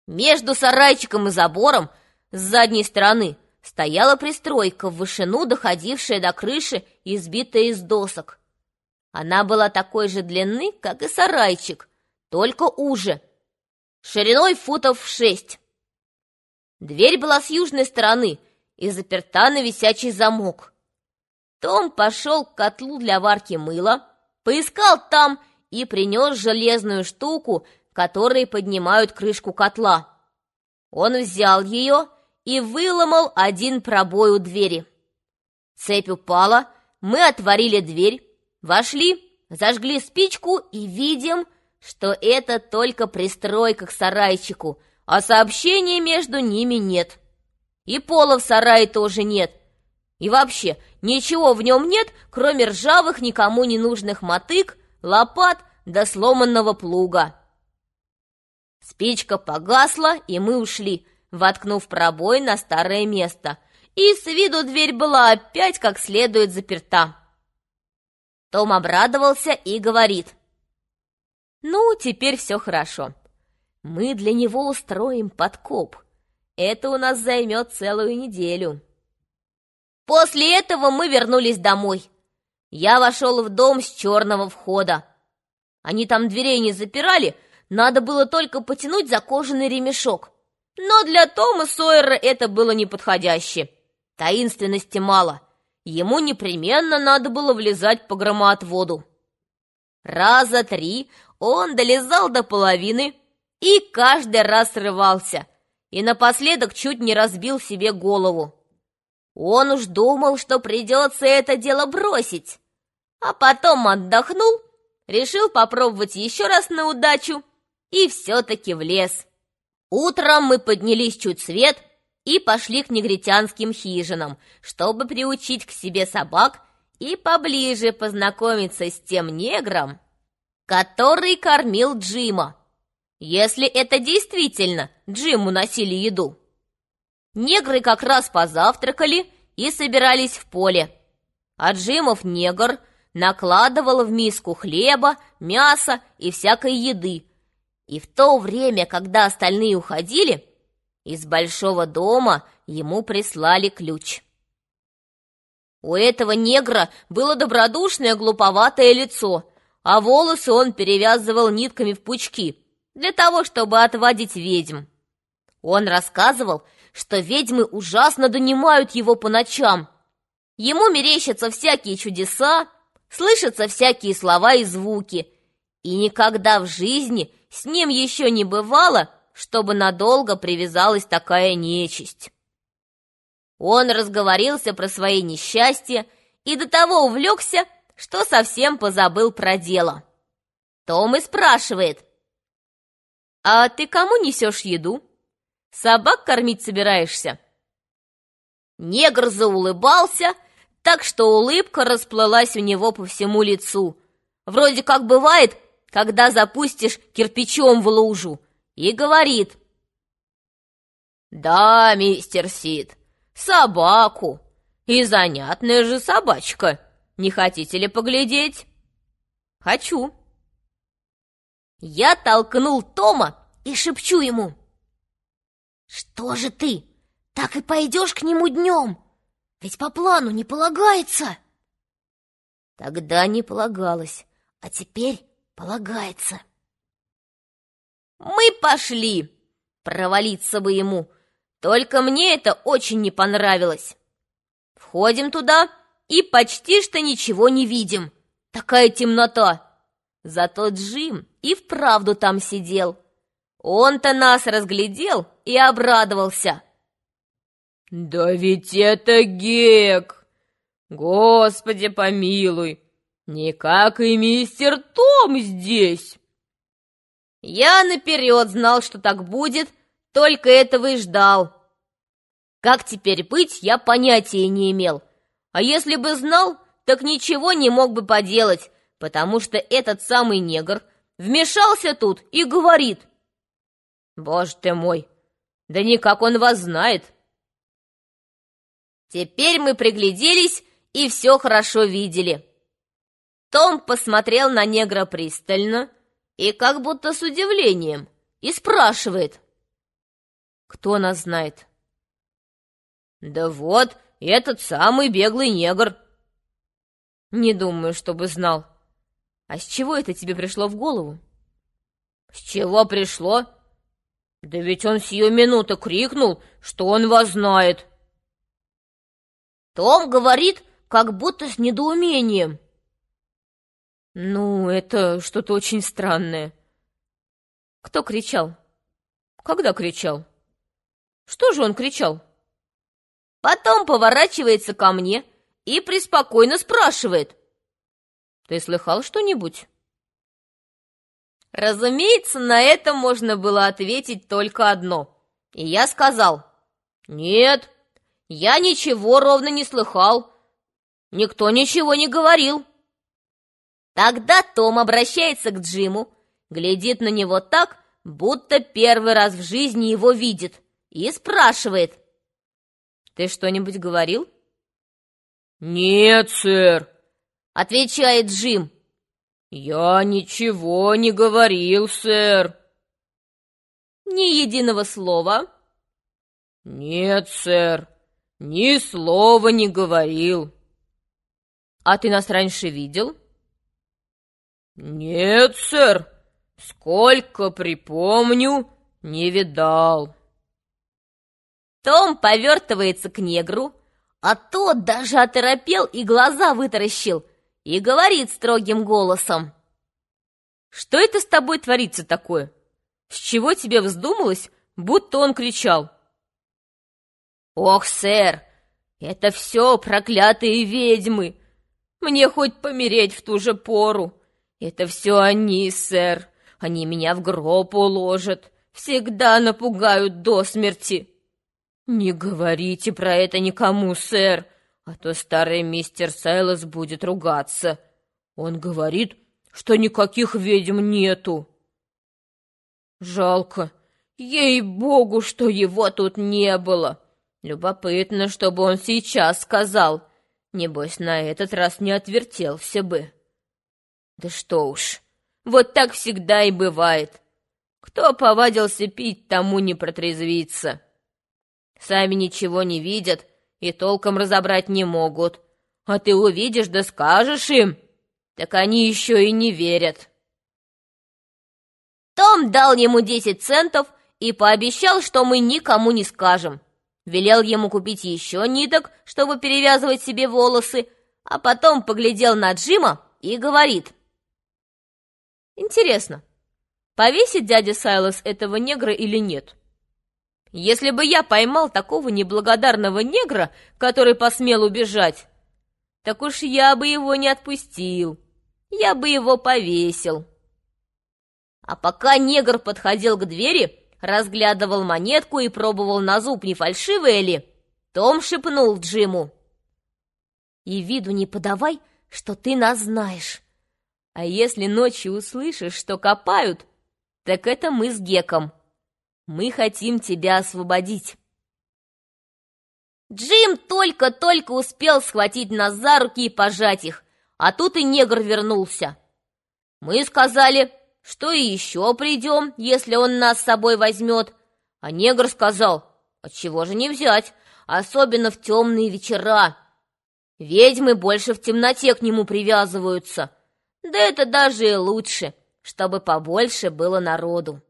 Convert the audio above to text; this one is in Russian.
Между сарайчиком и забором с задней стороны стояла пристройка в вышину, доходившая до крыши и сбитая из досок. Она была такой же длины, как и сарайчик, только уже, шириной футов 6. Дверь была с южной стороны и заперта на висячий замок. Том пошел к котлу для варки мыла, поискал там и принес железную штуку, которой поднимают крышку котла. Он взял ее и выломал один пробой у двери. Цепь упала, мы отворили дверь, вошли, зажгли спичку и видим, что это только пристройка к сарайчику, а сообщения между ними нет. И пола в сарае тоже нет. И вообще, ничего в нем нет, кроме ржавых, никому не нужных мотык, лопат да сломанного плуга. Спичка погасла, и мы ушли, воткнув пробой на старое место. И с виду дверь была опять как следует заперта. Том обрадовался и говорит: «Ну, теперь все хорошо. Мы для него устроим подкоп. Это у нас займет целую неделю». После этого мы вернулись домой. Я вошел в дом с черного входа. Они там дверей не запирали, надо было только потянуть за кожаный ремешок. Но для Тома Сойера это было неподходяще. Таинственности мало. Ему непременно надо было влезать по громоотводу. Раза 3 он долезал до половины и каждый раз срывался, и напоследок чуть не разбил себе голову. Он уж думал, что придется это дело бросить, а потом отдохнул, решил попробовать еще раз на удачу и все-таки влез. Утром мы поднялись чуть свет и пошли к негритянским хижинам, чтобы приучить к себе собак и поближе познакомиться с тем негром, который кормил Джима, если это действительно Джиму носили еду. Негры как раз позавтракали и собирались в поле, а Джимов негр накладывал в миску хлеба, мяса и всякой еды. И в то время, когда остальные уходили, из большого дома ему прислали ключ. У этого негра было добродушное глуповатое лицо, а волосы он перевязывал нитками в пучки для того, чтобы отводить ведьм. Он рассказывал, что ведьмы ужасно донимают его по ночам. Ему мерещатся всякие чудеса, слышатся всякие слова и звуки, и никогда в жизни с ним еще не бывало, чтобы надолго привязалась такая нечисть. Он разговорился про свои несчастья и до того увлекся, что совсем позабыл про дело. Том и спрашивает: «А ты кому несешь еду? Собак кормить собираешься?» Негр заулыбался, так что улыбка расплылась у него по всему лицу. Вроде как бывает, когда запустишь кирпичом в лужу, и говорит: «Да, мистер Сид, собаку. И занятная же собачка. Не хотите ли поглядеть?» «Хочу». Я толкнул Тома и шепчу ему: «Что же ты, так и пойдешь к нему днем? Ведь по плану не полагается». Тогда не полагалось, а теперь полагается. Мы пошли. Провалиться бы ему. Только мне это очень не понравилось. Входим туда и почти что ничего не видим. Такая темнота. Зато Джим и вправду там сидел. Он-то нас разглядел и обрадовался. «Да ведь это Гек! Господи помилуй! Не как и мистер Том здесь!» Я наперед знал, что так будет, только этого и ждал. Как теперь быть, я понятия не имел. А если бы знал, так ничего не мог бы поделать, потому что этот самый негр вмешался тут и говорит: «Боже ты мой, да никак он вас знает!» Теперь мы пригляделись и все хорошо видели. Том посмотрел на негра пристально и как будто с удивлением, и спрашивает: Кто нас знает? Да вот, этот самый беглый негр. Не думаю, чтобы знал. А с чего это тебе пришло в голову? С чего пришло? Да ведь он сию минуту крикнул, что он вас знает. Том говорит, как будто с недоумением. Ну, это что-то очень странное. Кто кричал? Когда кричал? Что же он кричал? Потом поворачивается ко мне и преспокойно спрашивает. Ты слыхал что-нибудь? Разумеется, на это можно было ответить только одно. И я сказал: нет, я ничего ровно не слыхал. Никто ничего не говорил. Тогда Том обращается к Джиму, глядит на него так, будто первый раз в жизни его видит, и спрашивает: «Ты что-нибудь говорил?» «Нет, сэр», — отвечает Джим. «Я ничего не говорил, сэр». «Ни единого слова?» «Нет, сэр, ни слова не говорил». «А ты нас раньше видел?» «Нет, сэр, сколько припомню, не видал». Том повертывается к негру, а тот даже оторопел и глаза вытаращил, и говорит строгим голосом: «Что это с тобой творится такое? С чего тебе вздумалось, будто он кричал?» «Ох, сэр, это все проклятые ведьмы! Мне хоть помереть в ту же пору! Это все они, сэр! Они меня в гроб уложат, всегда напугают до смерти!» «Не говорите про это никому, сэр, а то старый мистер Сайлос будет ругаться. Он говорит, что никаких ведьм нету». «Жалко, ей-богу, что его тут не было. Любопытно, чтобы он сейчас сказал. Небось, на этот раз не отвертелся бы». «Да что уж, вот так всегда и бывает. Кто повадился пить, тому не протрезвится. Сами ничего не видят и толком разобрать не могут. А ты увидишь да скажешь им, так они еще и не верят». Том дал ему 10 центов и пообещал, что мы никому не скажем. Велел ему купить еще ниток, чтобы перевязывать себе волосы, а потом поглядел на Джима и говорит: «Интересно, повесит дядя Сайлос этого негра или нет? Если бы я поймал такого неблагодарного негра, который посмел убежать, так уж я бы его не отпустил, я бы его повесил». А пока негр подходил к двери, разглядывал монетку и пробовал на зуб, не фальшивая ли, Том шепнул Джиму: «И виду не подавай, что ты нас знаешь. А если ночью услышишь, что копают, так это мы с Геком. Мы хотим тебя освободить». Джим только-только успел схватить нас за руки и пожать их, а тут и негр вернулся. Мы сказали, что и еще придем, если он нас с собой возьмет. А негр сказал: «Отчего же не взять, особенно в темные вечера. Ведьмы больше в темноте к нему привязываются. Да это даже и лучше, чтобы побольше было народу».